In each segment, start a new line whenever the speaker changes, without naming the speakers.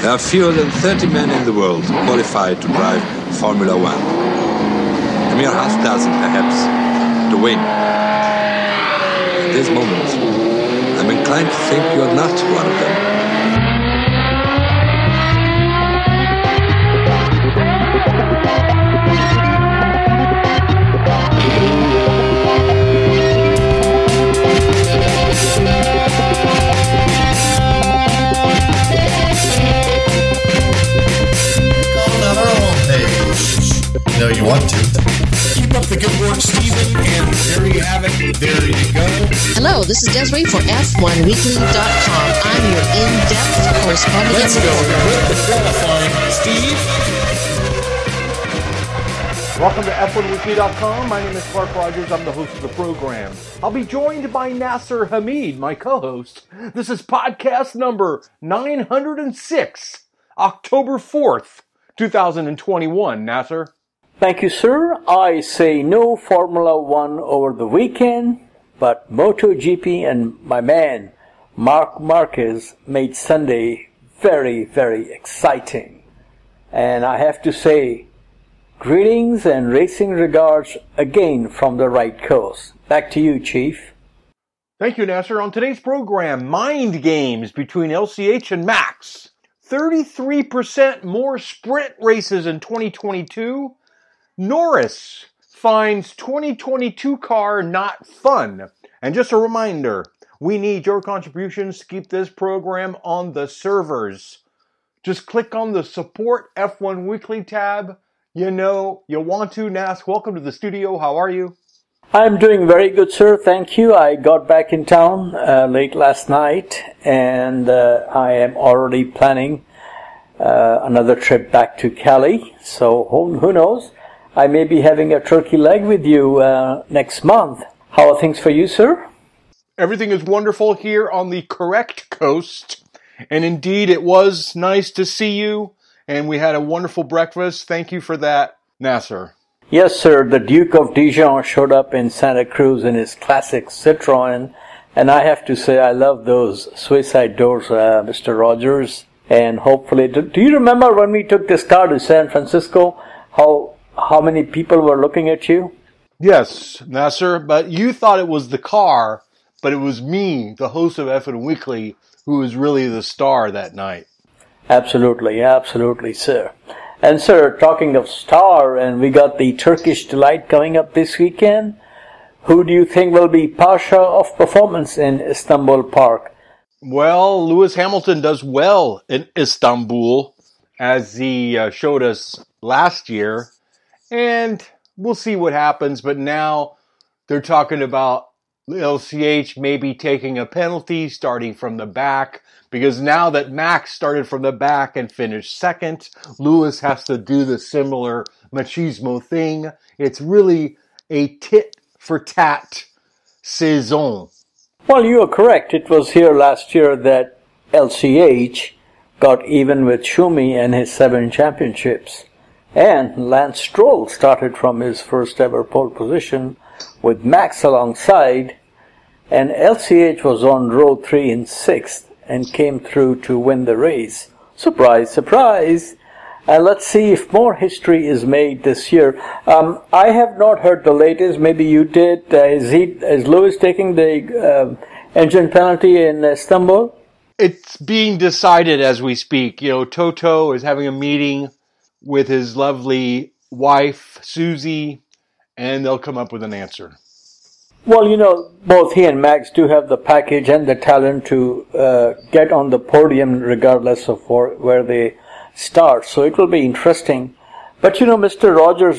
There are fewer than 30 men in the world qualified to drive Formula One. A mere half dozen, perhaps, to win. At this moment, I'm inclined to think you are not one of them.
No, you want to.
Keep up the good work, Stephen, and there you have it. There you go.
Hello, this is Desiree for F1Weekly.com. I'm your in-depth correspondent.
Let's go with the qualifying, Steve.
Welcome to F1Weekly.com. My name is Clark Rogers. I'm the host of the program. I'll be joined by Nasser Hamid, my co-host. This is podcast number 906, October 4th, 2021. Nasser?
Thank you, sir. I say no Formula One over the weekend, but MotoGP and my man, Marc Marquez, made Sunday very, very exciting. And I have to say, greetings and racing regards again from the right coast. Back to you, Chief.
Thank you, Nasser. On today's program, mind games between LCH and Max. 33% more sprint races in 2022. Norris finds 2022 car not fun. And just a reminder, we need your contributions to keep this program on the servers. Just click on the Support F1 Weekly tab. You know you want to. Nas, welcome to the studio. How are you?
I'm doing very good, sir. Thank you. I got back in town late last night, and I am already planning another trip back to Cali. So who knows? I may be having a turkey leg with you next month. How are things for you, sir?
Everything is wonderful here on the correct coast. And indeed, it was nice to see you. And we had a wonderful breakfast. Thank you for that, Nasser.
Yes, sir. The Duke of Dijon showed up in Santa Cruz in his classic Citroen. And I have to say, I love those suicide doors, Mr. Rogers. And hopefully, do you remember when we took this car to San Francisco, how many people were looking at you?
Yes, Nasser, but you thought it was the car, but it was me, the host of F1 Weekly, who was really the star that night.
Absolutely, absolutely, sir. And sir, talking of star, and we got the Turkish Delight coming up this weekend. Who do you think will be Pasha of performance in Istanbul Park?
Well, Lewis Hamilton does well in Istanbul, as he showed us last year. And we'll see what happens, but now they're talking about LCH maybe taking a penalty starting from the back, because now that Max started from the back and finished second, Lewis has to do the similar machismo thing. It's really a tit-for-tat saison.
Well, you are correct. It was here last year that LCH got even with Schumi and his 7 championships. And Lance Stroll started from his first ever pole position with Max alongside, and LCH was on row 3 in 6th and came through to win the race. Surprise, surprise! Let's see if more history is made this year. I have not heard the latest. Maybe you did. Is Lewis taking the engine penalty in Istanbul?
It's being decided as we speak. You know, Toto is having a meeting with his lovely wife, Susie, and they'll come up with an answer.
Well, you know, both he and Max do have the package and the talent to get on the podium regardless of where they start. So it will be interesting. But, you know, Mr. Rogers,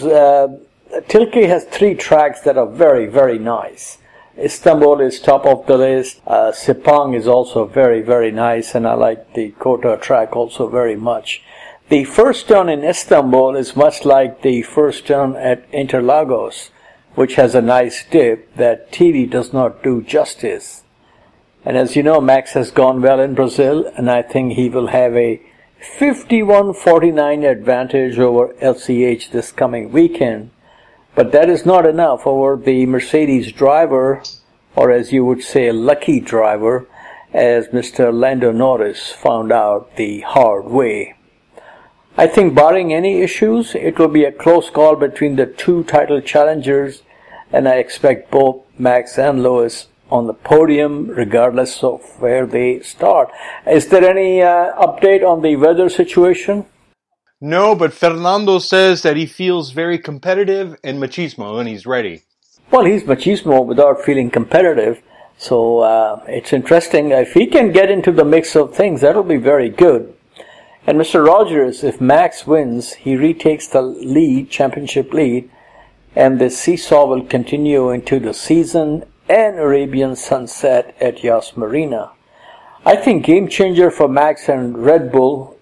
Tilke has 3 tracks that are very, very nice. Istanbul is top of the list. Sepang is also very, very nice. And I like the Kota track also very much. The first turn in Istanbul is much like the first turn at Interlagos, which has a nice dip that TV does not do justice. And as you know, Max has gone well in Brazil, and I think he will have a 51-49 advantage over LCH this coming weekend. But that is not enough over the Mercedes driver, or as you would say, a lucky driver. as Mr. Lando Norris found out the hard way. I think barring any issues, it will be a close call between the two title challengers, and I expect both Max and Lewis on the podium regardless of where they start. Is there any update on the weather situation?
No, but Fernando says that he feels very competitive and machismo and he's ready.
Well, he's machismo without feeling competitive, so it's interesting. If he can get into the mix of things, that'll be very good. And Mr. Rogers, if Max wins, he retakes the lead, championship lead, and the seesaw will continue into the season and Arabian sunset at Yas Marina. I think game changer for Max and Red Bull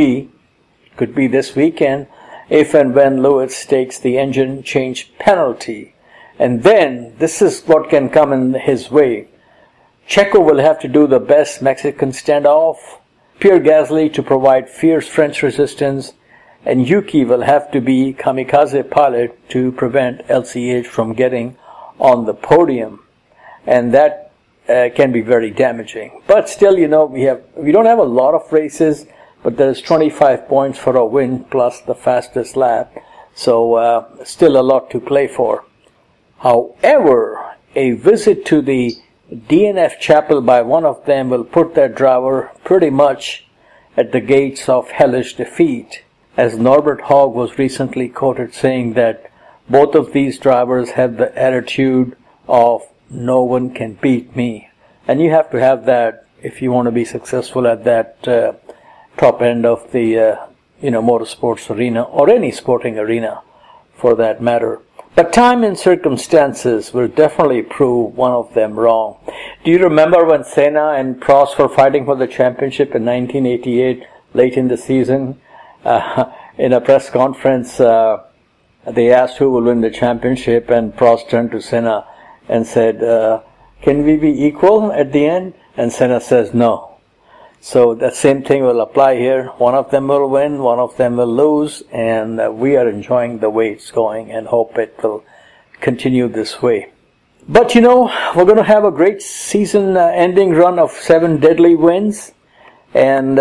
could be this weekend, if and when Lewis takes the engine change penalty. And then, this is what can come in his way. Checo will have to do the best Mexican standoff, Pierre Gasly to provide fierce French resistance, and Yuki will have to be kamikaze pilot to prevent LCH from getting on the podium. And that can be very damaging. But still, we don't have a lot of races, but there's 25 points for a win plus the fastest lap. So still a lot to play for. However, a visit to the DNF chapel by one of them will put that driver pretty much at the gates of hellish defeat, as Norbert Hogg was recently quoted saying that both of these drivers have the attitude of no one can beat me. And you have to have that if you want to be successful at that top end of the motorsports arena, or any sporting arena for that matter. But time and circumstances will definitely prove one of them wrong. Do you remember when Senna and Prost were fighting for the championship in 1988, late in the season? In a press conference, they asked who will win the championship, and Prost turned to Senna and said, can we be equal at the end? And Senna says no. So the same thing will apply here. One of them will win, one of them will lose, and we are enjoying the way it's going and hope it will continue this way. But we're going to have a great season-ending run of 7 deadly wins, and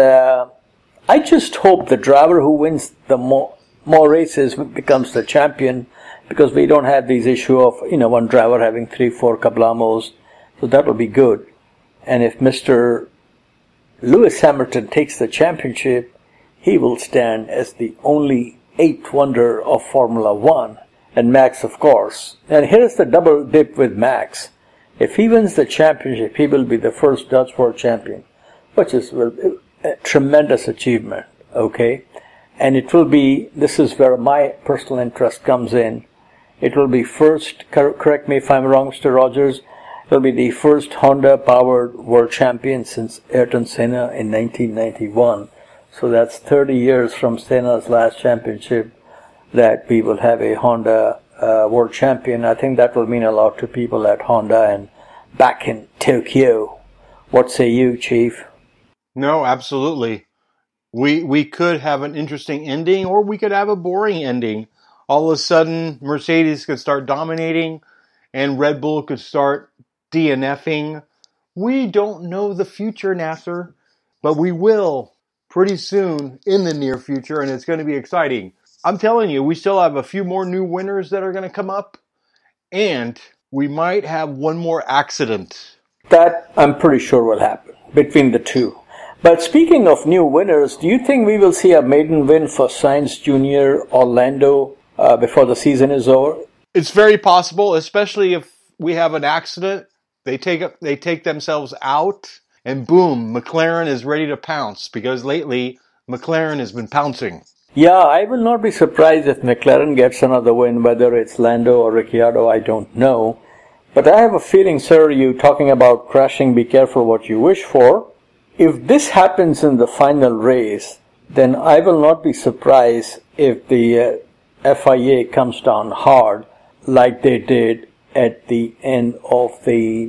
I just hope the driver who wins the more races becomes the champion, because we don't have these issue of one driver having 3-4 kablamos, so that will be good. And if Mr. Lewis Hamilton takes the championship, he will stand as the only 8th wonder of Formula One. And Max, of course. And here's the double dip with Max. If he wins the championship, he will be the first Dutch world champion, which is a tremendous achievement, okay? And it will be, this is where my personal interest comes in, it will be first, correct me if I'm wrong, Mr. Rogers, it will be the first Honda-powered world champion since Ayrton Senna in 1991. So that's 30 years from Senna's last championship that we will have a Honda world champion. I think that will mean a lot to people at Honda and back in Tokyo. What say you, Chief?
No, absolutely. We could have an interesting ending, or we could have a boring ending. All of a sudden, Mercedes could start dominating, and Red Bull could start DNFing. We don't know the future, Nasser, but we will pretty soon in the near future, and it's going to be exciting. I'm telling you, we still have a few more new winners that are going to come up, and we might have one more accident.
That I'm pretty sure will happen between the two. But speaking of new winners, do you think we will see a maiden win for Sainz Jr. or Lando before the season is over?
It's very possible, especially if we have an accident. They take themselves out, and boom, McLaren is ready to pounce, because lately McLaren has been pouncing.
Yeah, I will not be surprised if McLaren gets another win, whether it's Lando or Ricciardo, I don't know. But I have a feeling, sir, you talking about crashing, be careful what you wish for. If this happens in the final race, then I will not be surprised if the FIA comes down hard like they did at the end of the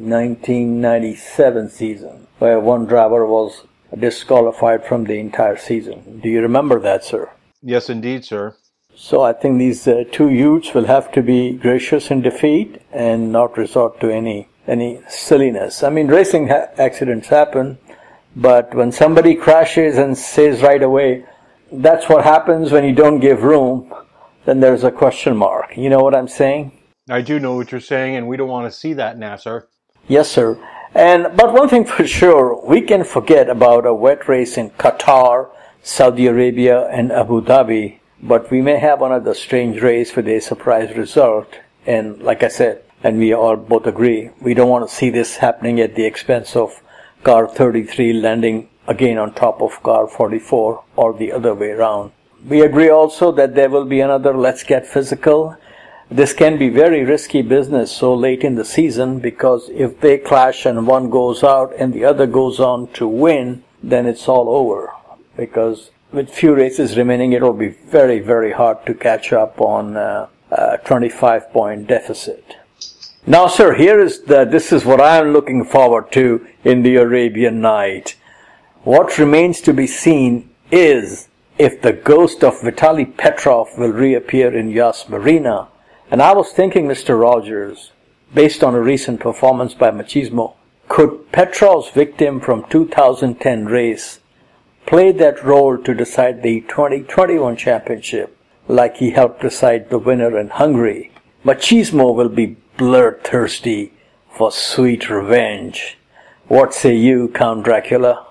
1997 season, where one driver was disqualified from the entire season. Do you remember that, sir?
Yes, indeed, sir.
So I think these two youths will have to be gracious in defeat and not resort to any any silliness. I mean, racing accidents happen, but when somebody crashes and says right away, that's what happens when you don't give room, then there's a question mark. You know what I'm saying?
I do know what you're saying, and we don't want to see that, Nasser.
Yes, sir. But one thing for sure, we can forget about a wet race in Qatar, Saudi Arabia, and Abu Dhabi, but we may have another strange race with a surprise result. And like I said, and we all both agree, we don't want to see this happening at the expense of car 33 landing again on top of car 44 or the other way around. We agree also that there will be another Let's Get Physical. This can be very risky business so late in the season, because if they clash and one goes out and the other goes on to win, then it's all over. Because with few races remaining, it will be very, very hard to catch up on a 25-point deficit. Now, sir, this is what I am looking forward to in the Arabian Night. What remains to be seen is if the ghost of Vitaly Petrov will reappear in Yas Marina. And I was thinking, Mr. Rogers, based on a recent performance by Machismo, could Petrov's victim from 2010 race play that role to decide the 2021 championship like he helped decide the winner in Hungary? Machismo will be bloodthirsty for sweet revenge. What say you, Count Dracula?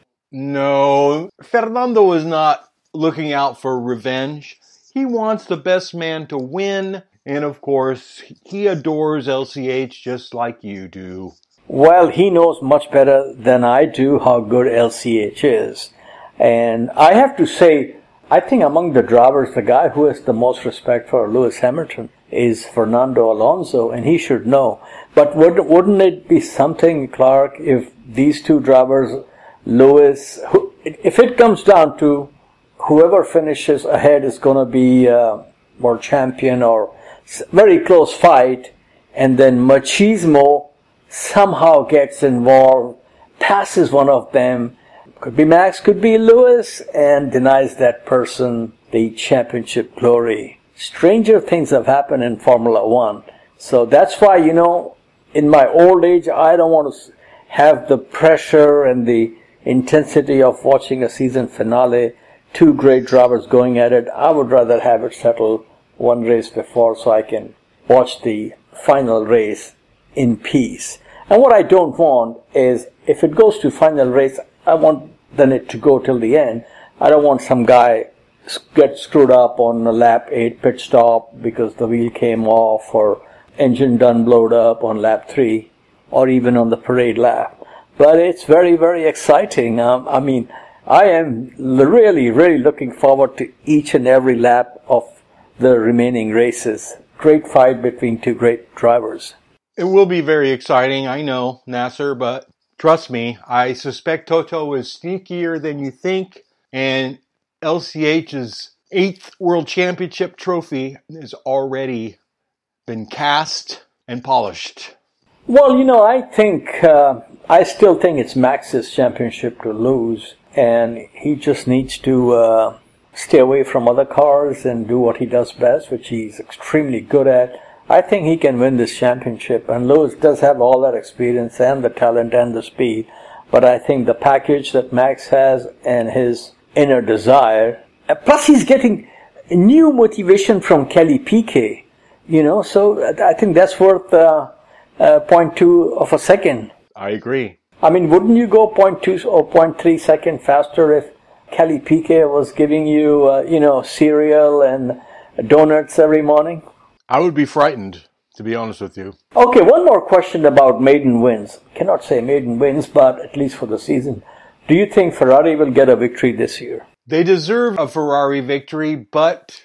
No, Fernando is not looking out for revenge. He wants the best man to win, and of course, he adores LCH just like you do.
Well, he knows much better than I do how good LCH is. And I have to say, I think among the drivers, the guy who has the most respect for Lewis Hamilton is Fernando Alonso, and he should know. But wouldn't it be something, Clark, if these two drivers, Lewis, if it comes down to whoever finishes ahead is going to be world champion or very close fight, and then Machismo somehow gets involved, passes one of them, could be Max, could be Lewis, and denies that person the championship glory. Stranger things have happened in Formula One. So that's why, in my old age, I don't want to have the pressure and the intensity of watching a season finale, two great drivers going at it. I would rather have it settled one race before so I can watch the final race in peace. And what I don't want is, if it goes to final race, I want then it to go till the end. I don't want some guy get screwed up on a lap 8 pit stop because the wheel came off or engine done blowed up on lap 3 or even on the parade lap. But it's very, very exciting. I am really, really looking forward to each and every lap of the remaining races. Great fight between two great drivers.
It will be very exciting, I know, Nasser, but trust me, I suspect Toto is sneakier than you think, and LCH's 8th World Championship trophy has already been cast and polished.
Well, I still think it's Max's championship to lose, and he just needs to stay away from other cars and do what he does best, which he's extremely good at. I think he can win this championship, and Lewis does have all that experience and the talent and the speed, but I think the package that Max has and his inner desire, plus he's getting new motivation from Kelly Piquet, so I think that's worth 0.2 of a second.
I agree.
Wouldn't you go 0.2 or 0.3 second faster if Kelly Piquet was giving you, cereal and donuts every morning?
I would be frightened, to be honest with you.
Okay, one more question about maiden wins. Cannot say maiden wins, but at least for the season. Do you think Ferrari will get a victory this year?
They deserve a Ferrari victory, but,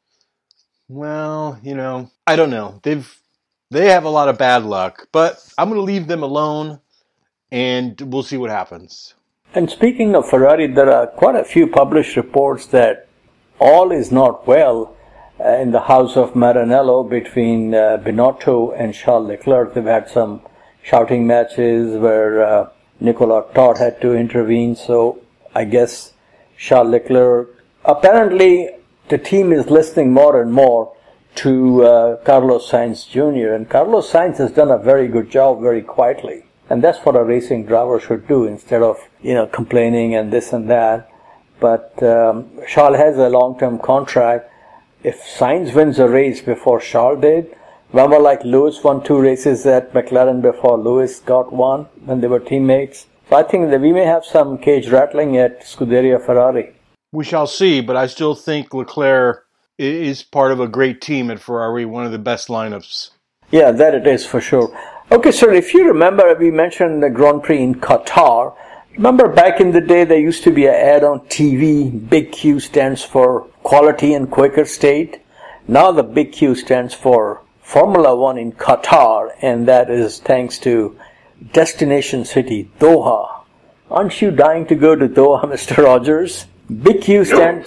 well, I don't know. They have a lot of bad luck, but I'm going to leave them alone, and we'll see what happens.
And speaking of Ferrari, there are quite a few published reports that all is not well in the house of Maranello between Binotto and Charles Leclerc. They've had some shouting matches where Nicolas Todt had to intervene, so I guess Charles Leclerc, apparently the team is listening more and more to Carlos Sainz Jr. And Carlos Sainz has done a very good job very quietly. And that's what a racing driver should do instead of, complaining and this and that. But Charles has a long-term contract. If Sainz wins a race before Charles did, remember like Lewis won 2 races at McLaren before Lewis got one when they were teammates. So I think that we may have some cage rattling at Scuderia Ferrari.
We shall see, but I still think Leclerc is part of a great team at Ferrari, one of the best lineups.
Yeah, that it is for sure. Okay, sir, if you remember, we mentioned the Grand Prix in Qatar. Remember back in the day, there used to be an ad on TV. Big Q stands for Quality and Quaker State. Now the Big Q stands for Formula One in Qatar, and that is thanks to Destination City, Doha. Aren't you dying to go to Doha, Mr. Rogers? Big Q stands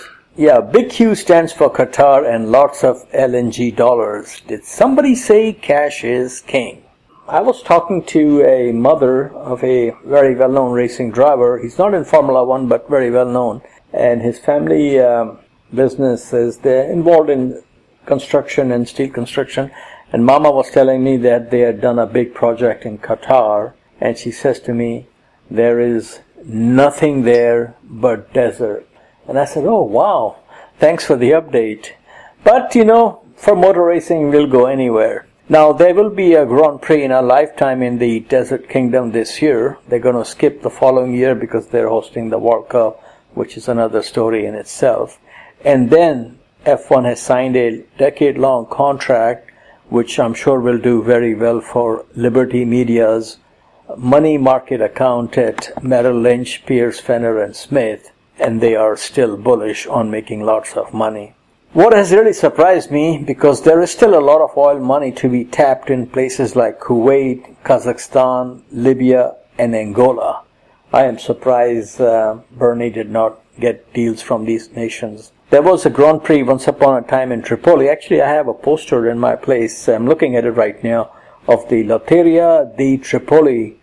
for Qatar and lots of LNG dollars. Did somebody say cash is king? I was talking to a mother of a very well-known racing driver. He's not in Formula One, but very well-known. And his family business is they're involved in construction and steel construction. And Mama was telling me that they had done a big project in Qatar. And she says to me, there is nothing there but desert. And I said, oh, wow, thanks for the update. But, for motor racing, we'll go anywhere. Now, there will be a Grand Prix in our lifetime in the Desert Kingdom this year. They're going to skip the following year because they're hosting the World Cup, which is another story in itself. And then F1 has signed a decade-long contract, which I'm sure will do very well for Liberty Media's money market account at Merrill Lynch, Pierce, Fenner, and Smith. And they are still bullish on making lots of money. What has really surprised me, because there is still a lot of oil money to be tapped in places like Kuwait, Kazakhstan, Libya, and Angola. I am surprised Bernie did not get deals from these nations. There was a Grand Prix once upon a time in Tripoli. Actually, I have a poster in my place. I'm looking at it right now of the Lotteria di Tripoli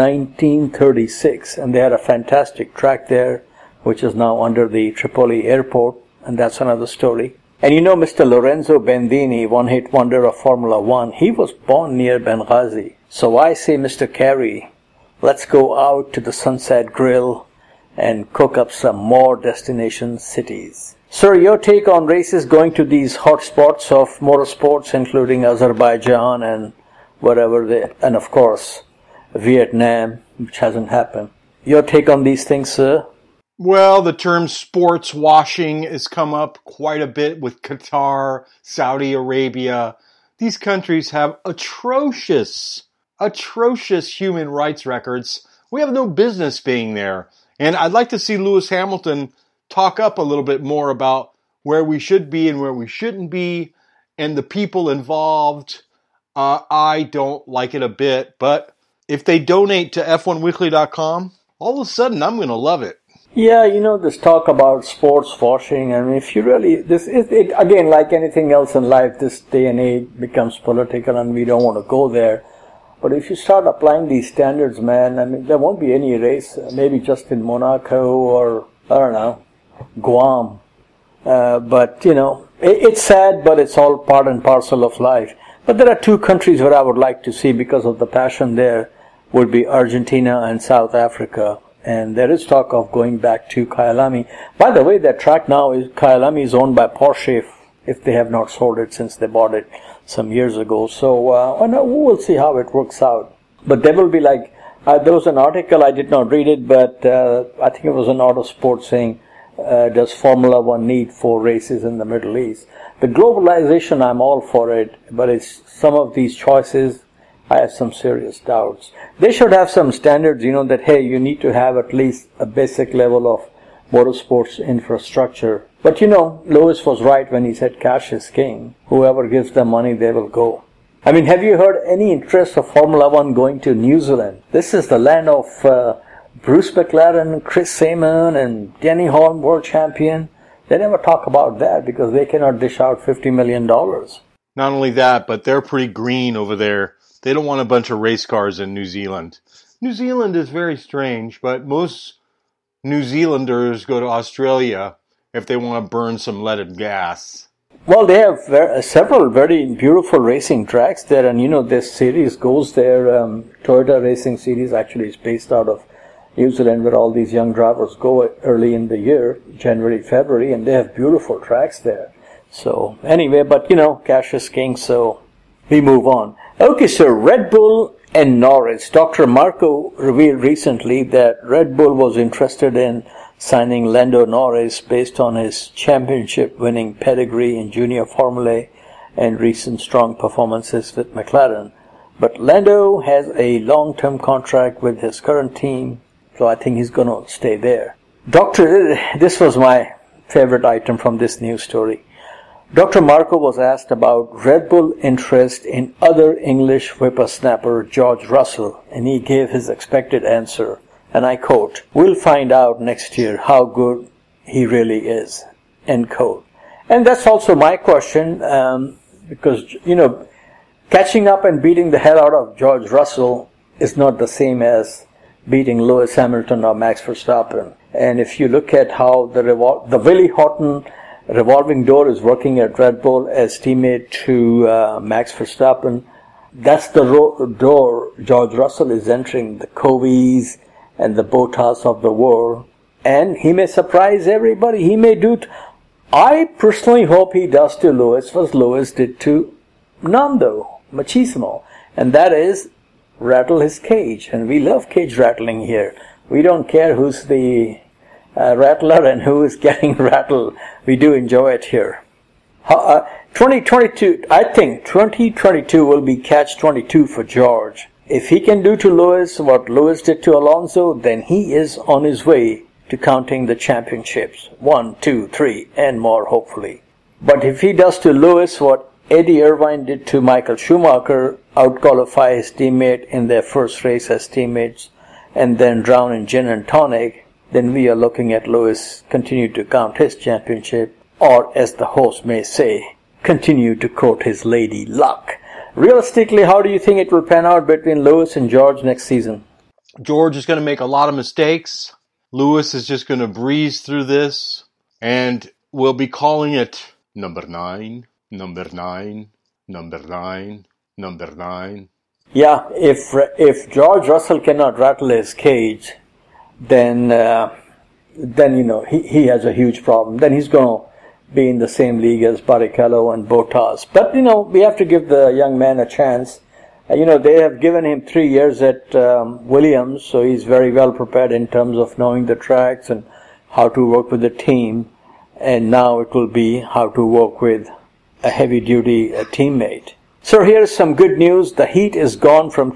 1936. And they had a fantastic track there, which is now under the Tripoli airport. And that's another story. And Mr. Lorenzo Bandini, one-hit wonder of Formula One, he was born near Benghazi. So I say, Mr. Carey, let's go out to the Sunset Grill and cook up some more destination cities. Sir, your take on races going to these hot spots of motorsports, including Azerbaijan and and of course, Vietnam, which hasn't happened. Your take on these things, sir?
Well, the term sports washing has come up quite a bit with Qatar, Saudi Arabia. These countries have atrocious human rights records. We have no business being there. And I'd like to see Lewis Hamilton talk up a little bit more about where we should be and where we shouldn't be and the people involved. I don't like it a bit, but if they donate to F1Weekly.com, all of a sudden I'm going to love it.
Yeah, this talk about sports washing, I mean, if you really, again, like anything else in life, this day and age becomes political and we don't want to go there. But if you start applying these standards, man, I mean, there won't be any race, maybe just in Monaco or, I don't know, Guam. But, it's sad, but it's all part and parcel of life. But there are 2 countries where I would like to see because of the passion there would be Argentina and South Africa. And there is talk of going back to Kyalami. By the way, that track now Kyalami is owned by Porsche if they have not sold it since they bought it some years ago. So we'll see how it works out. But there will be there was an article, I did not read it, but I think it was an Autosport saying, does Formula One need 4 races in the Middle East? The globalization, I'm all for it, but it's some of these choices, I have some serious doubts. They should have some standards, that, hey, you need to have at least a basic level of motorsports infrastructure. But, Lewis was right when he said cash is king. Whoever gives them money, they will go. I mean, have you heard any interest of Formula One going to New Zealand? This is the land of Bruce McLaren, Chris Simon, and Denny Hulme, world champion. They never talk about that because they cannot dish out $50 million.
Not only that, but they're pretty green over there. They don't want a bunch of race cars in New Zealand. New Zealand is very strange, but most New Zealanders go to Australia if they want to burn some leaded gas.
Well, they have several very beautiful racing tracks there, and this series goes there. Toyota Racing Series actually is based out of New Zealand, where all these young drivers go early in the year, January, February, and they have beautiful tracks there. So anyway, but cash is king, so we move on. Okay, so Red Bull and Norris. Dr. Marco revealed recently that Red Bull was interested in signing Lando Norris based on his championship-winning pedigree in junior Formula and recent strong performances with McLaren. But Lando has a long-term contract with his current team, so I think he's going to stay there. This was my favorite item from this news story. Dr. Marco was asked about Red Bull interest in other English whippersnapper George Russell, and he gave his expected answer. And I quote, "We'll find out next year how good he really is," end quote. And that's also my question, because, catching up and beating the hell out of George Russell is not the same as beating Lewis Hamilton or Max Verstappen. And if you look at how the Willie Horton revolving door is working at Red Bull as teammate to Max Verstappen, that's the door George Russell is entering, the Coveys and the Bottas of the world, and he may surprise everybody. He may I personally hope he does to Lewis what Lewis did to Nando Machismo, and that is rattle his cage. And we love cage rattling here. We don't care who's the rattler and who is getting rattled. We do enjoy it here. 2022, I think 2022 will be catch-22 for George. If he can do to Lewis what Lewis did to Alonso, then he is on his way to counting the championships. 1, 2, 3, and more, hopefully. But if he does to Lewis what Eddie Irvine did to Michael Schumacher, outqualify his teammate in their first race as teammates, and then drown in gin and tonic, then we are looking at Lewis continue to count his championship, or as the host may say, continue to quote his lady luck. Realistically, how do you think it will pan out between Lewis and George next season?
George is going to make a lot of mistakes. Lewis is just going to breeze through this, and we'll be calling it number 9, number 9, number 9, number 9.
Yeah, if George Russell cannot rattle his cage, then he has a huge problem. Then he's going to be in the same league as Barrichello and Bottas. But, we have to give the young man a chance. They have given him 3 years at Williams, so he's very well prepared in terms of knowing the tracks and how to work with the team. And now it will be how to work with a heavy-duty teammate. So here's some good news. The heat is gone from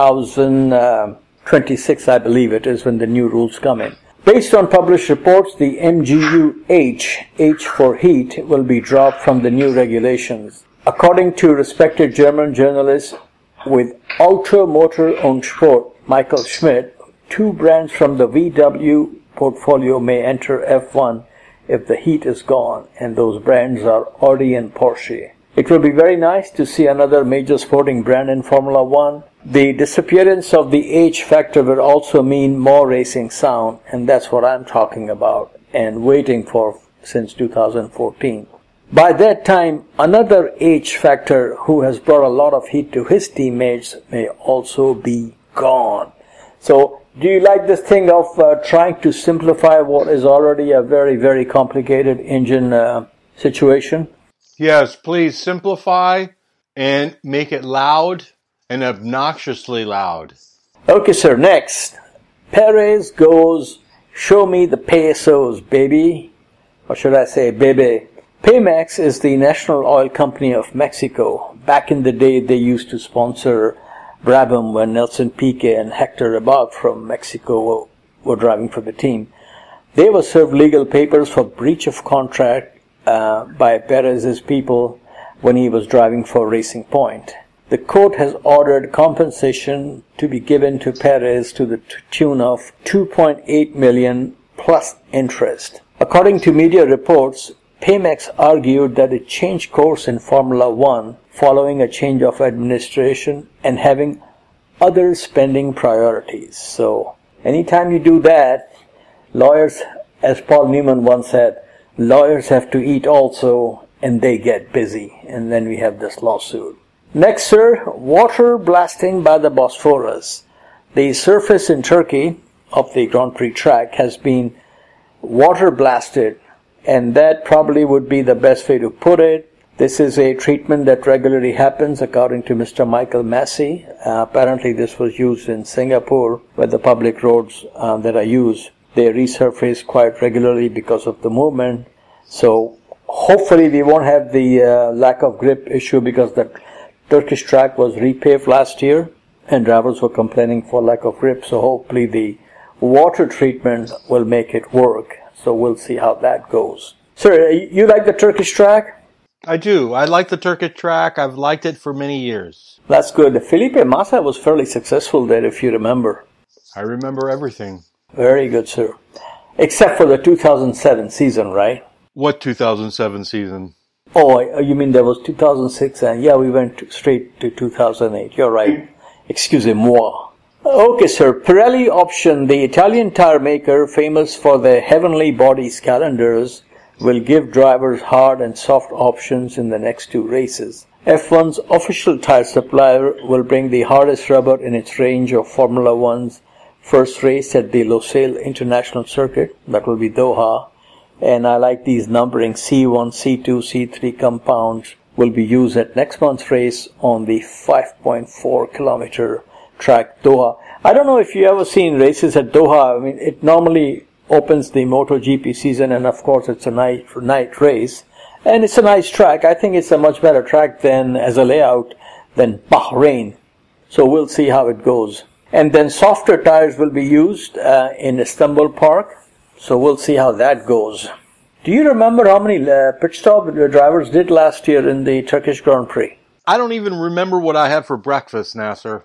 2026, I believe it is, when the new rules come in. Based on published reports, the MGU H for heat, will be dropped from the new regulations. According to respected German journalist with Automotor und Sport, Michael Schmidt, 2 brands from the VW portfolio may enter F1 if the heat is gone, and those brands are Audi and Porsche. It will be very nice to see another major sporting brand in Formula One. The disappearance of the H factor will also mean more racing sound, and that's what I'm talking about and waiting for since 2014. By that time, another H factor who has brought a lot of heat to his teammates may also be gone. So, do you like this thing of trying to simplify what is already a very, very complicated engine situation?
Yes, please simplify and make it loud and obnoxiously loud.
Okay, sir, next. Perez goes, show me the pesos, baby. Or should I say, baby. Pemex is the national oil company of Mexico. Back in the day, they used to sponsor Brabham when Nelson Piquet and Hector Abad from Mexico were driving for the team. They were served legal papers for breach of contract by Perez's people when he was driving for Racing Point. The court has ordered compensation to be given to Perez to the tune of $2.8 million plus interest. According to media reports, Pemex argued that it changed course in Formula One following a change of administration and having other spending priorities. So, anytime you do that, lawyers, as Paul Newman once said, lawyers have to eat also, and they get busy, and then we have this lawsuit. Next, sir, water blasting by the Bosphorus. The surface in Turkey of the Grand Prix track has been water blasted, and that probably would be the best way to put it. This is a treatment that regularly happens, according to Mr. Michael Massey. Apparently this was used in Singapore, where the public roads that are used, they resurface quite regularly because of the movement. So hopefully we won't have the lack of grip issue, because the Turkish track was repaved last year and drivers were complaining for lack of grip. So hopefully the water treatment will make it work. So we'll see how that goes. Sir, you like the Turkish track?
I do. I like the Turkish track. I've liked it for many years.
That's good. Felipe Massa was fairly successful there, if you remember.
I remember everything.
Very good, sir. Except for the 2007 season, right?
What 2007 season?
Oh, you mean there was 2006, and yeah, we went straight to 2008. You're right. Excusez-moi. Okay, sir. Pirelli Option, the Italian tire maker famous for their Heavenly Bodies calendars, will give drivers hard and soft options in the next 2 races. F1's official tire supplier will bring the hardest rubber in its range of Formula One's first race at the Losail International Circuit. That will be Doha. And I like these numbering. C1, C2, C3 compounds will be used at next month's race on the 5.4 kilometer track Doha. I don't know if you ever seen races at Doha. I mean, it normally opens the MotoGP season, and of course it's a night race, and it's a nice track. I think it's a much better track than as a layout than Bahrain. So we'll see how it goes. And then softer tires will be used in Istanbul Park. So we'll see how that goes. Do you remember how many pit stop drivers did last year in the Turkish Grand Prix?
I don't even remember what I had for breakfast, Nasser.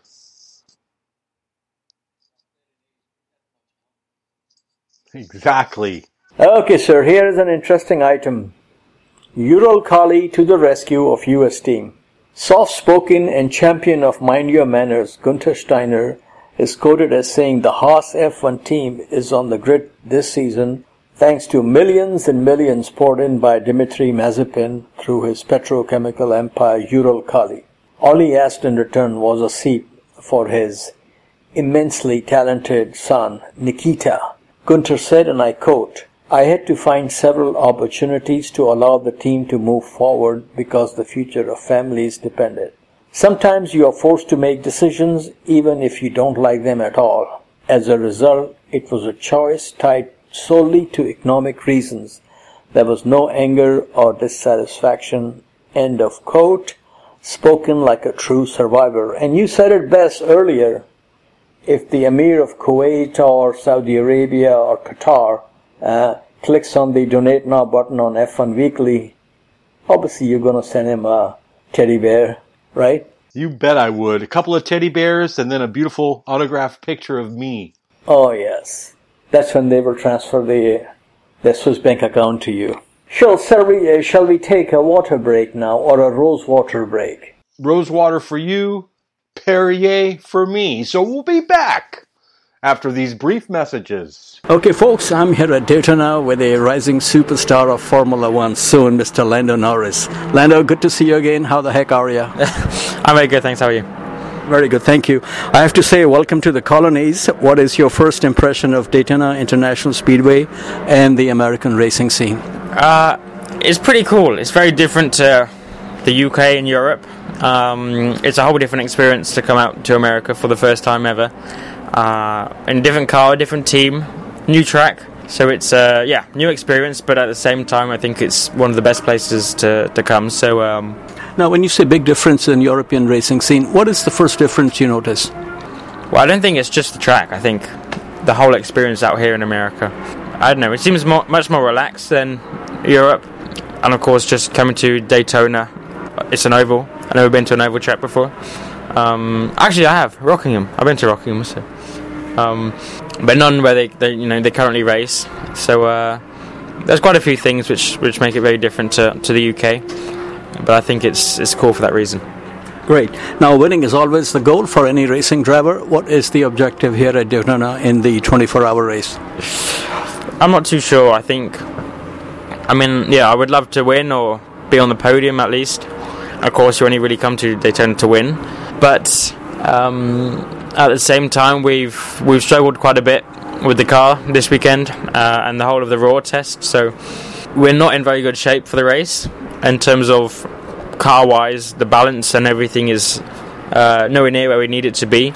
Exactly.
Okay, sir, here is an interesting item. Ural Kali to the rescue of US team. Soft-spoken and champion of mind your manners, Gunther Steiner, is quoted as saying the Haas F1 team is on the grid this season thanks to millions and millions poured in by Dmitry Mazepin through his petrochemical empire Ural Kali. All he asked in return was a seat for his immensely talented son, Nikita. Gunther said, and I quote, "I had to find several opportunities to allow the team to move forward because the future of families depended. Sometimes you are forced to make decisions even if you don't like them at all. As a result, it was a choice tied solely to economic reasons. There was no anger or dissatisfaction." End of quote. Spoken like a true survivor. And you said it best earlier. If the Emir of Kuwait or Saudi Arabia or Qatar clicks on the Donate Now button on F1 Weekly, obviously you're going to send him a teddy bear, right?
You bet I would. A couple of teddy bears and then a beautiful autographed picture of me.
Oh, yes. That's when they will transfer their Swiss bank account to you. Shall we take a water break now, or a rose water break?
Rose water for you, Perrier for me. So we'll be back after these brief messages.
Okay, folks, I'm here at Daytona with a rising superstar of Formula One soon, Mr. Lando Norris. Lando, good to see you again. How the heck are you?
I'm very good, thanks. How are you?
Very good, thank you. I have to say, welcome to the colonies. What is your first impression of Daytona International Speedway and the American racing scene?
It's pretty cool. It's very different to the UK and Europe. It's a whole different experience to come out to America for the first time ever. In a different car, different team, new track. So it's new experience, but at the same time, I think it's one of the best places to come. So
now, when you say big difference in European racing scene, what is the first difference you notice?
Well, I don't think it's just the track. I think the whole experience out here in America. I don't know. It seems much more relaxed than Europe, and of course, just coming to Daytona, it's an oval. I've never been to an oval track before. Actually, I have Rockingham. I've been to Rockingham, so. But none where they currently race. So there's quite a few things which make it very different to the UK. But I think it's cool for that reason.
Great. Now, winning is always the goal for any racing driver. What is the objective here at Daytona in the 24-hour race?
I'm not too sure. I would love to win or be on the podium at least. Of course, you only really come to Daytona to win, but at the same time, we've struggled quite a bit with the car this weekend and the whole of the raw test. So we're not in very good shape for the race in terms of car-wise. The balance and everything is nowhere near where we need it to be.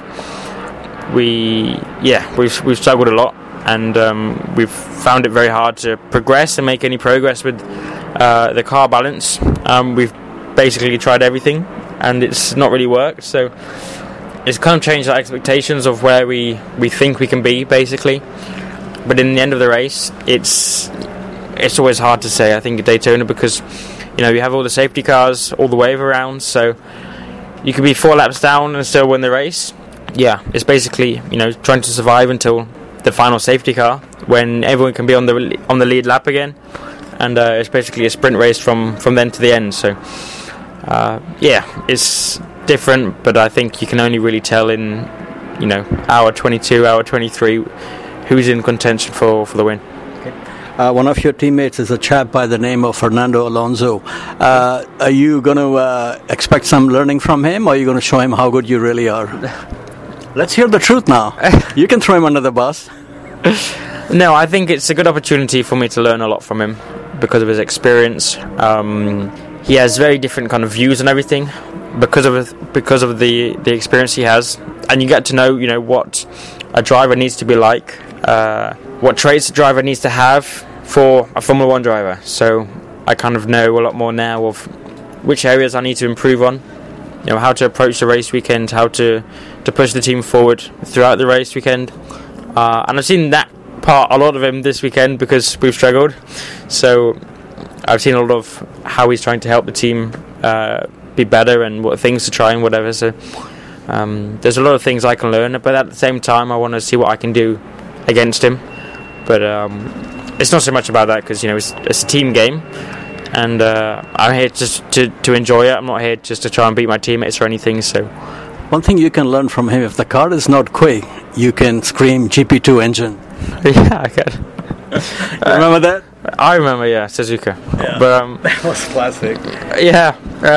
We've struggled a lot, and we've found it very hard to progress and make any progress with the car balance. We've basically tried everything, and it's not really worked. So it's kind of changed our expectations of where we think we can be, basically. But in the end of the race, it's always hard to say, I think, at Daytona, because you have all the safety cars all the way around, so you could be 4 laps down and still win the race. Yeah, it's basically trying to survive until the final safety car, when everyone can be on the lead lap again, and it's basically a sprint race from then to the end. So it's different, but I think you can only really tell in hour 22, hour 23 who's in contention for the win.
One of your teammates is a chap by the name of Fernando Alonso. Are you going to expect some learning from him, or are you going to show him how good you really are? Let's hear the truth now. You can throw him under the bus.
No, I think it's a good opportunity for me to learn a lot from him because of his experience. He has very different kind of views on everything because of the experience he has, and you get to know what a driver needs to be like, what traits a driver needs to have for a Formula 1 driver. So I kind of know a lot more now of which areas I need to improve on, how to approach the race weekend, how to push the team forward throughout the race weekend. And I've seen that a lot of him this weekend because we've struggled. So I've seen a lot of how he's trying to help the team be better and what things to try and whatever. So there's a lot of things I can learn, but at the same time I want to see what I can do against him. But it's not so much about that, because it's a team game, and I'm here just to enjoy it. I'm not here just to try and beat my teammates or anything. So
one thing you can learn from him, if the car is not quick, you can scream GP2 engine.
Yeah, I can.
Remember that?
I remember, yeah, Suzuka.
Yeah.
But
that was classic.
Yeah.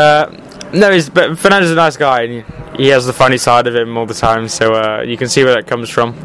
But Fernando's a nice guy, and he has the funny side of him all the time. So you can see where that comes from.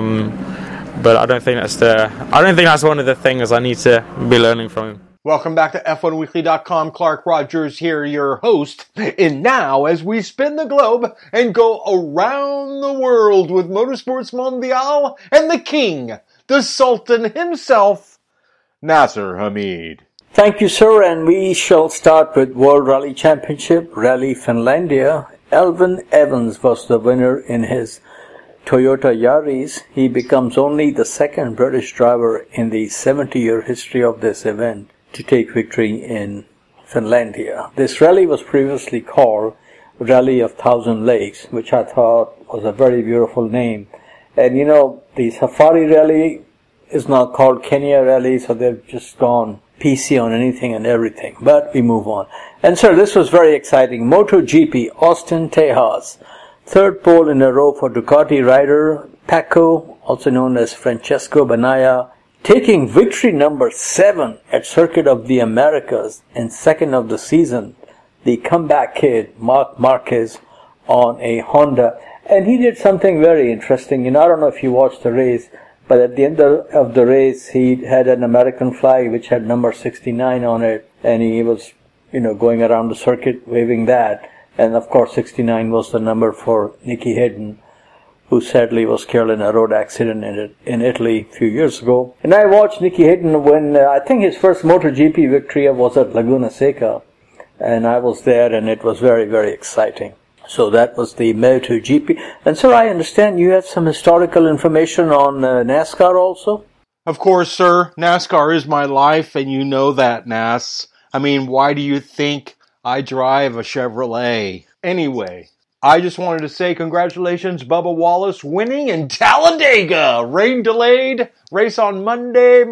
But I don't think that's one of the things I need to be learning from him.
Welcome back to F1Weekly.com. Clark Rogers here, your host. And now, as we spin the globe and go around the world with Motorsports Mondial and the king, the Sultan himself, Nasser Hamid.
Thank you, sir, and we shall start with World Rally Championship, Rally Finlandia. Elfyn Evans was the winner in his Toyota Yaris. He becomes only the second British driver in the 70-year history of this event to take victory in Finlandia. This rally was previously called Rally of Thousand Lakes, which I thought was a very beautiful name. And the Safari Rally is now called Kenya Rally, so they've just gone PC on anything and everything. But we move on. And sir, this was very exciting. MotoGP, Austin Tejas. Third pole in a row for Ducati rider Paco, also known as Francesco Bagnaia, taking victory number 7 at Circuit of the Americas and second of the season. The comeback kid, Marc Marquez, on a Honda. And he did something very interesting. I don't know if you watched the race, but at the end of the race, he had an American flag which had number 69 on it, and he was, going around the circuit waving that. And of course, 69 was the number for Nicky Hayden, who sadly was killed in a road accident in Italy a few years ago. And I watched Nicky Hayden when I think his first MotoGP victory was at Laguna Seca, and I was there, and it was very, very exciting. So that was the MotoGP. And sir, I understand you had some historical information on NASCAR also?
Of course, sir. NASCAR is my life, and you know that, Nas. I mean, why do you think I drive a Chevrolet? Anyway, I just wanted to say congratulations, Bubba Wallace, winning in Talladega. Rain delayed, race on Monday.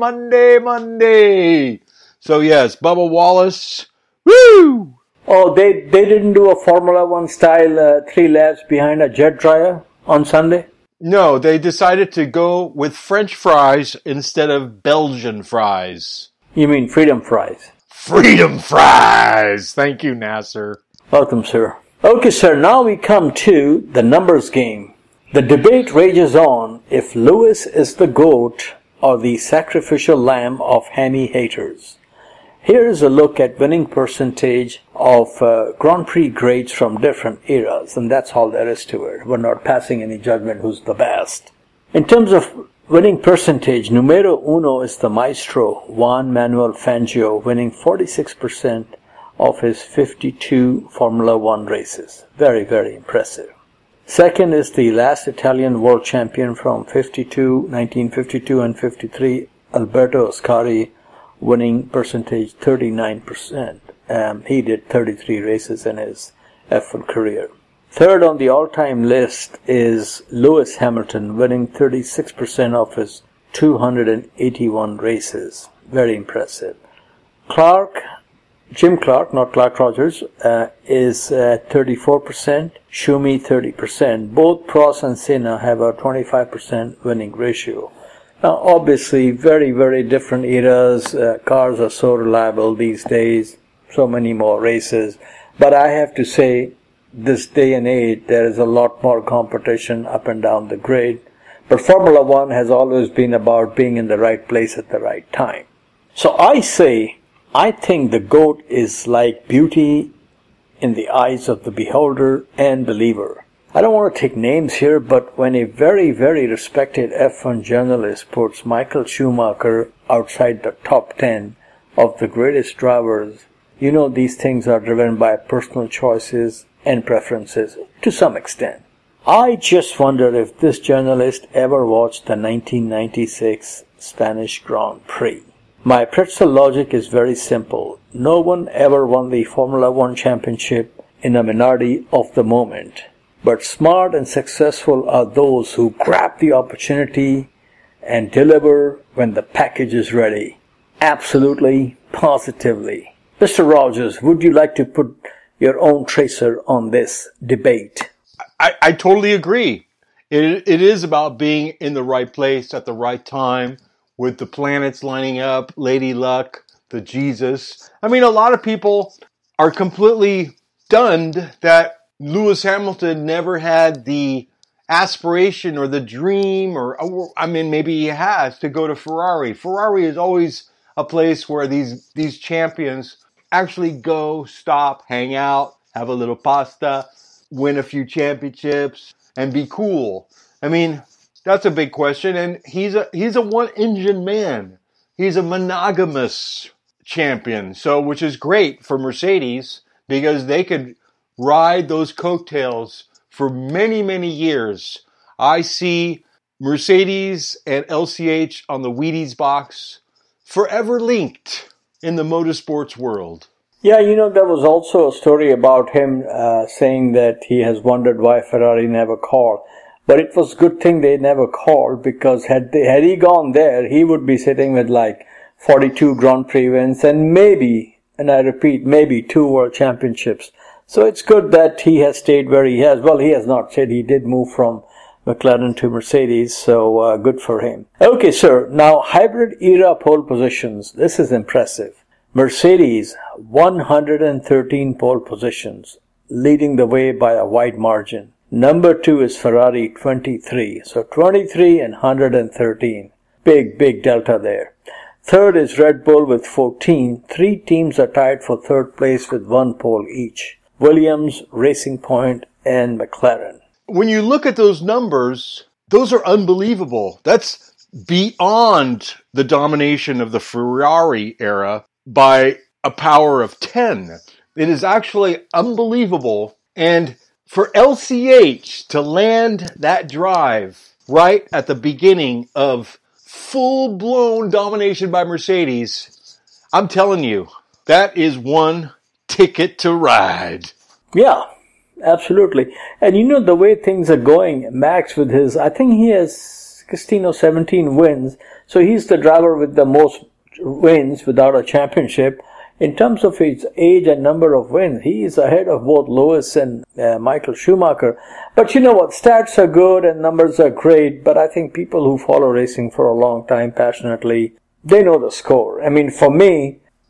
So yes, Bubba Wallace, woo!
Oh, they didn't do a Formula 1 style 3 laps behind a jet dryer on Sunday?
No, they decided to go with French fries instead of Belgian fries.
You mean freedom fries?
freedom fries. Thank you, Nasser.
Welcome, sir. Okay, sir, now we come to the numbers game. The debate rages on if Lewis is the GOAT or the sacrificial lamb of Hammy haters. Here is a look at winning percentage of Grand Prix greats from different eras, and that's all there is to it. We're not passing any judgment who's the best. In terms of winning percentage, numero uno is the maestro, Juan Manuel Fangio, winning 46% of his 52 Formula One races. Very, very impressive. Second is the last Italian world champion from 1952 and 53, Alberto Ascari, winning percentage 39%. He did 33 races in his F1 career. Third on the all-time list is Lewis Hamilton, winning 36% of his 281 races. Very impressive. Jim Clark, not Clark Rogers, is 34%, Schumi 30%. Both Prost and Senna have a 25% winning ratio. Now, obviously, very, very different eras. Cars are so reliable these days, so many more races. But I have to say, this day and age, there is a lot more competition up and down the grid. But Formula One has always been about being in the right place at the right time. So I think the GOAT is like beauty in the eyes of the beholder and believer. I don't want to take names here, but when a very, very respected F1 journalist puts Michael Schumacher outside the top 10 of the greatest drivers, you know these things are driven by personal choices and preferences to some extent. I just wonder if this journalist ever watched the 1996 Spanish Grand Prix. My pretzel logic is very simple. No one ever won the Formula One championship in a minority of the moment. But smart and successful are those who grab the opportunity and deliver when the package is ready. Absolutely, positively. Mr. Rogers, would you like to put your own tracer on this debate?
I totally agree. It is about being in the right place at the right time, with the planets lining up, Lady Luck, the Jesus. I mean, a lot of people are completely stunned that Lewis Hamilton never had the aspiration or the dream, or I mean, maybe he has, to go to Ferrari. Ferrari is always a place where these champions actually go, stop, hang out, have a little pasta, win a few championships, and be cool. I mean, that's a big question, and he's a one-engine man. He's a monogamous champion, which is great for Mercedes because they could ride those coattails for many, many years. I see Mercedes and LCH on the Wheaties box forever linked in the motorsports world.
Yeah, there was also a story about him saying that he has wondered why Ferrari never called. But it was a good thing they never called, because had he gone there, he would be sitting with like 42 Grand Prix wins and maybe, and I repeat, maybe 2 World Championships. So it's good that he has stayed where he has. Well, he has not said he did move from McLaren to Mercedes, so good for him. Okay, sir. Now, hybrid era pole positions. This is impressive. Mercedes, 113 pole positions, leading the way by a wide margin. Number 2 is Ferrari, 23. So 23 and 113. Big delta there. Third is Red Bull with 14. 3 teams are tied for third place with 1 pole each. Williams, Racing Point, and McLaren.
When you look at those numbers, those are unbelievable. That's beyond the domination of the Ferrari era by a power of 10. It is actually unbelievable. And for LCH to land that drive right at the beginning of full-blown domination by Mercedes, I'm telling you, that is one ticket to ride.
Yeah, absolutely. And the way things are going, Max with I think he has 16 or 17 wins. So he's the driver with the most wins without a championship. In terms of his age and number of wins, he is ahead of both Lewis and Michael Schumacher. But you know what? Stats are good and numbers are great, but I think people who follow racing for a long time passionately, they know the score. I mean, for me,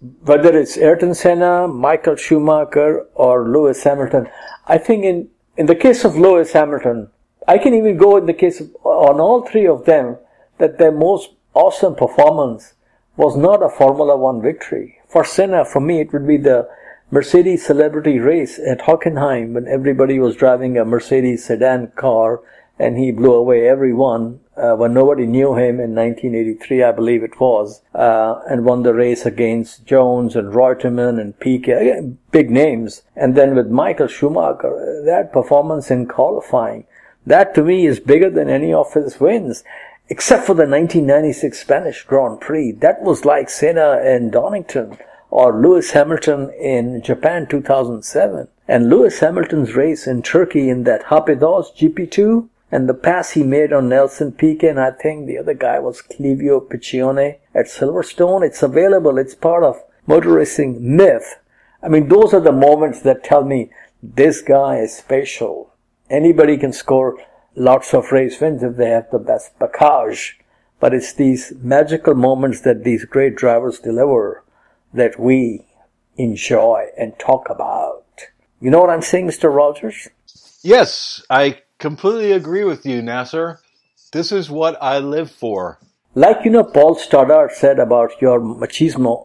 whether it's Ayrton Senna, Michael Schumacher, or Lewis Hamilton, I think in the case of Lewis Hamilton, I can even go in the case of, on all three of them, that their most awesome performance was not a Formula One victory. For Senna, for me, it would be the Mercedes Celebrity Race at Hockenheim when everybody was driving a Mercedes sedan car and he blew away everyone when nobody knew him in 1983, I believe it was, and won the race against Jones and Reutemann and Piquet, big names. And then with Michael Schumacher, that performance in qualifying, that to me is bigger than any of his wins, except for the 1996 Spanish Grand Prix. That was like Senna and Donington, or Lewis Hamilton in Japan 2007. And Lewis Hamilton's race in Turkey in that Hapidos GP2, and the pass he made on Nelson Piquet, and I think the other guy was Clivio Piccione at Silverstone. It's available. It's part of motor racing myth. I mean, those are the moments that tell me this guy is special. Anybody can score lots of race wins if they have the best package. But it's these magical moments that these great drivers deliver that we enjoy and talk about. You know what I'm saying, Mr. Rogers?
Yes, I completely agree with you, Nasser. This is what I live for.
Like, Paul Stoddard said about your machismo,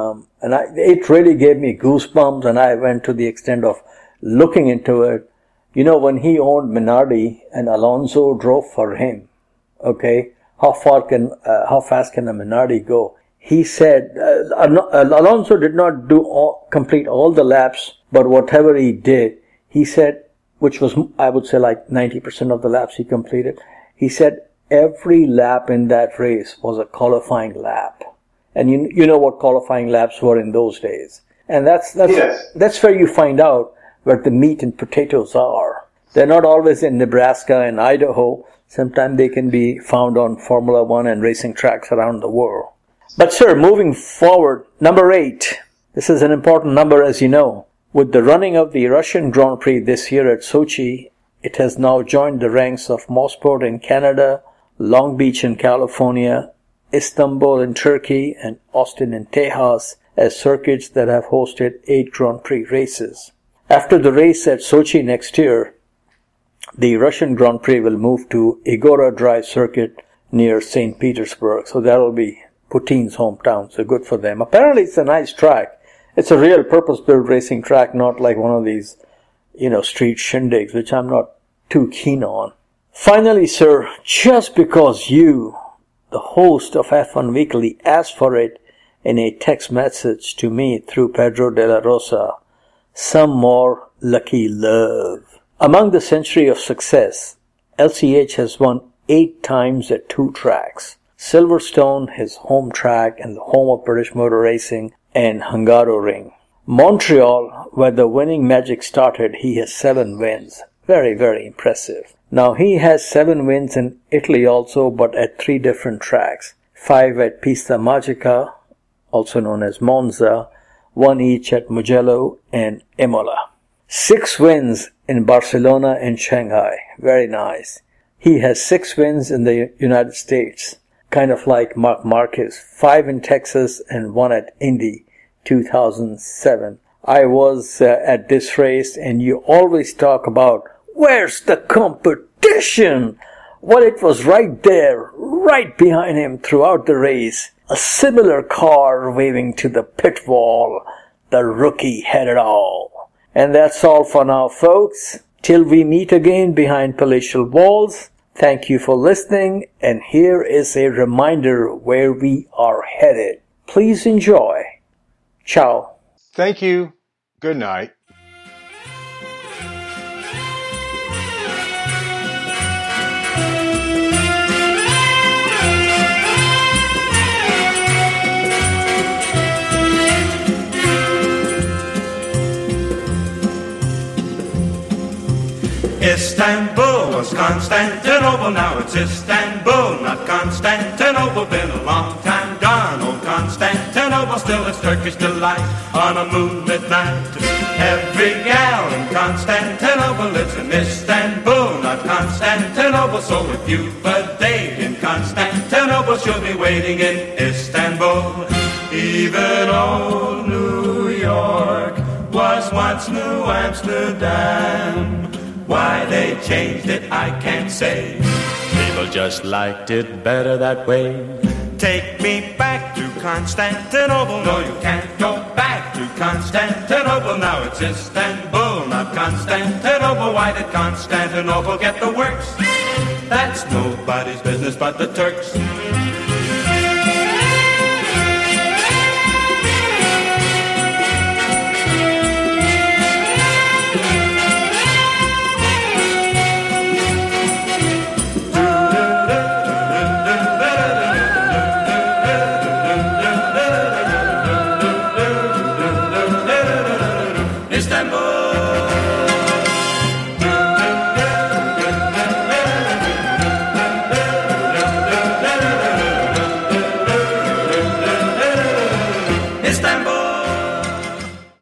it really gave me goosebumps, and I went to the extent of looking into it. When he owned Minardi and Alonso drove for him, okay, how fast can a Minardi go? He said, Alonso did not complete all the laps, but whatever he did, he said, which was, I would say, like 90% of the laps he completed, he said every lap in that race was a qualifying lap. And you know what qualifying laps were in those days. And that's where you find out where the meat and potatoes are. They're not always in Nebraska and Idaho. Sometimes they can be found on Formula One and racing tracks around the world. But sir, moving forward, number 8. This is an important number, as you know. With the running of the Russian Grand Prix this year at Sochi, it has now joined the ranks of Mosport in Canada, Long Beach in California, Istanbul in Turkey, and Austin in Texas as circuits that have hosted 8 Grand Prix races. After the race at Sochi next year, the Russian Grand Prix will move to Igora Drive circuit near St. Petersburg. So that will be Putin's hometown. So good for them. Apparently it's a nice track. It's a real purpose-built racing track, not like one of these, street shindigs, which I'm not too keen on. Finally, sir, just because you, the host of F1 Weekly, asked for it in a text message to me through Pedro de la Rosa, some more lucky love. Among the century of success, LCH has won 8 times at 2 tracks. Silverstone, his home track and the home of British motor racing, and Hungaroring. Montreal, where the winning magic started, he has 7 wins. Very, very impressive. Now he has 7 wins in Italy also, but at 3 different tracks. 5 at Pista Magica, also known as Monza, 1 each at Mugello and Imola. 6 wins in Barcelona and Shanghai. Very nice. He has 6 wins in the United States, kind of like Marc Marquez. 5 in Texas and 1 at Indy, 2007. I was at this race, and you always talk about, where's the competition? Well, it was right there, right behind him throughout the race. A similar car waving to the pit wall. The rookie had it all. And that's all for now, folks. Till we meet again behind palatial walls, thank you for listening, and here is a reminder where we are headed. Please enjoy. Ciao.
Thank you. Good night.
Istanbul was Constantinople, now it's Istanbul, not Constantinople. Been a long time gone, old Constantinople, still it's Turkish delight on a moonlit night. Every gal in Constantinople lives in Istanbul, not Constantinople. So if you've a date in Constantinople, she'll be waiting in Istanbul. Even old New York was once New Amsterdam. Why they changed it, I can't say. People just liked it better that way. Take me back to Constantinople. No, you can't go back to Constantinople. Now it's Istanbul, not Constantinople. Why did Constantinople get the works? That's nobody's business but the Turks.